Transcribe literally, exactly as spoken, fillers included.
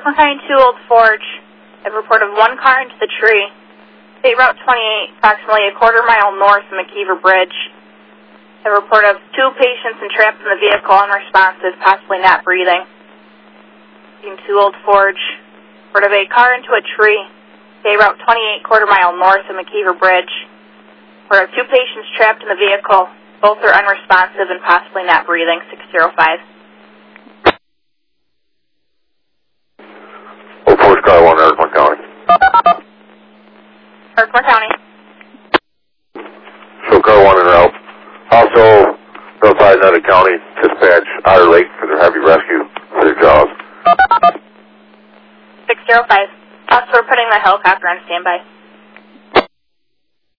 Baltimore County two, Old Forge. A report of one car into the tree. State Route twenty-eight, approximately a quarter mile north of McKeever Bridge. A report of two patients entrapped in the vehicle, unresponsive, possibly not breathing. two, Old Forge. Report of a car into a tree. State Route twenty-eight, quarter mile north of McKeever Bridge. Report of two patients trapped in the vehicle. Both are unresponsive and possibly not breathing. six zero five. Old Forge Car one, Ardmore County. Ardmore County. Show Car one en route. Also, notify another county, dispatch Otter Lake for their heavy rescue for their jaws. six zero five. Also, we're putting the helicopter on standby.